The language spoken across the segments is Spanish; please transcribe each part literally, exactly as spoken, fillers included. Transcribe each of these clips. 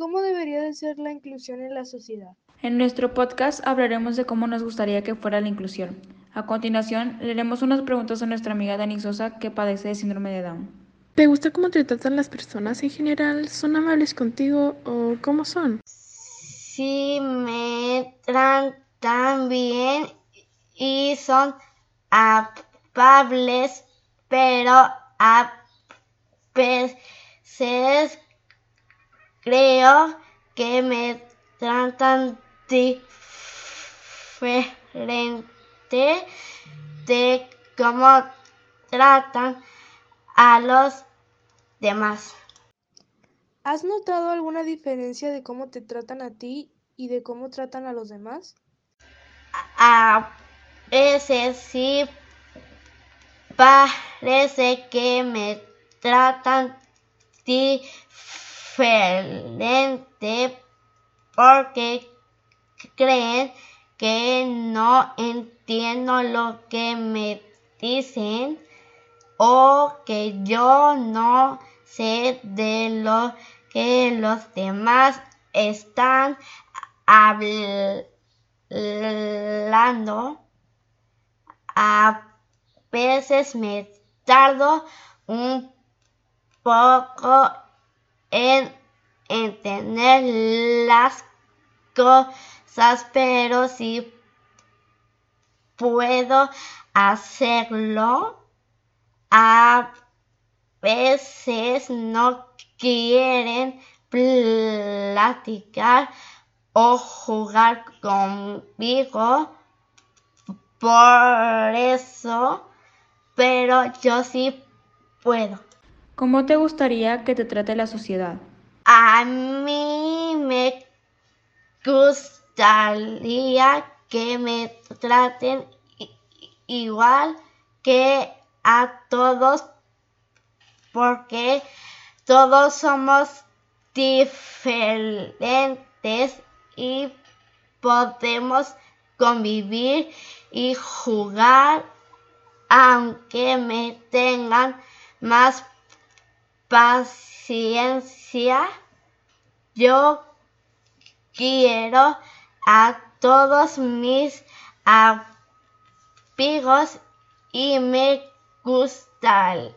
¿Cómo debería de ser la inclusión en la sociedad? En nuestro podcast hablaremos de cómo nos gustaría que fuera la inclusión. A continuación, leeremos unas preguntas a nuestra amiga Dani Sosa, que padece de síndrome de Down. ¿Te gusta cómo te tratan las personas en general? ¿Son amables contigo o cómo son? Sí, me tratan bien y son amables, pero a veces creo que me tratan diferente de cómo tratan a los demás. ¿Has notado alguna diferencia de cómo te tratan a ti y de cómo tratan a los demás? A veces sí parece que me tratan diferente porque creen que no entiendo lo que me dicen o que yo no sé de lo que los demás están hablando. A veces me tardo un poco en entender las cosas, pero si puedo hacerlo. A veces no quieren platicar o jugar conmigo por eso, pero yo sí puedo. ¿Cómo te gustaría que te trate la sociedad? A mí me gustaría que me traten igual que a todos, porque todos somos diferentes y podemos convivir y jugar, aunque me tengan más paciencia. Yo quiero a todos mis amigos y me gustaría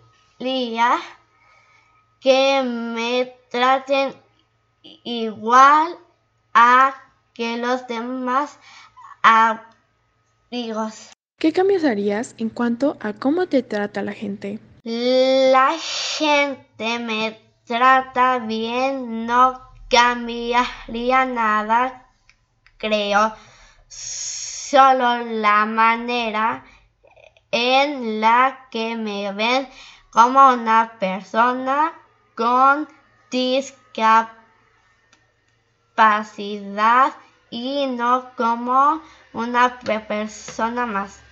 que me traten igual a que los demás amigos. ¿Qué cambios harías en cuanto a cómo te trata la gente? La gente me trata bien, no cambiaría nada, creo. Solo la manera en la que me ven como una persona con discapacidad y no como una persona más.